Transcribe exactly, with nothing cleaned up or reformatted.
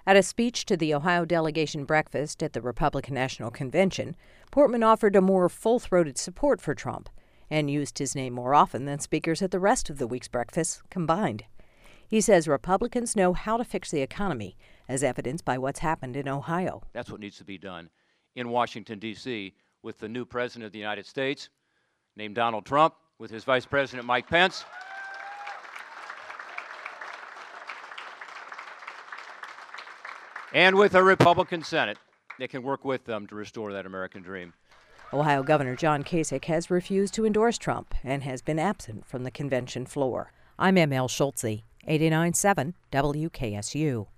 At a speech to the Ohio delegation breakfast at the Republican National Convention, Portman offered a more full-throated support for Trump and used his name more often than speakers at the rest of the week's breakfasts combined. He says Republicans know how to fix the economy, as evidenced by what's happened in Ohio. That's what needs to be done in Washington, D C, with the new president of the United States, named Donald Trump, with his vice president, Mike Pence. And with a Republican Senate that can work with them to restore that American dream. Ohio Governor John Kasich has refused to endorse Trump and has been absent from the convention floor. I'm M L Schultze, eighty-nine point seven W K S U.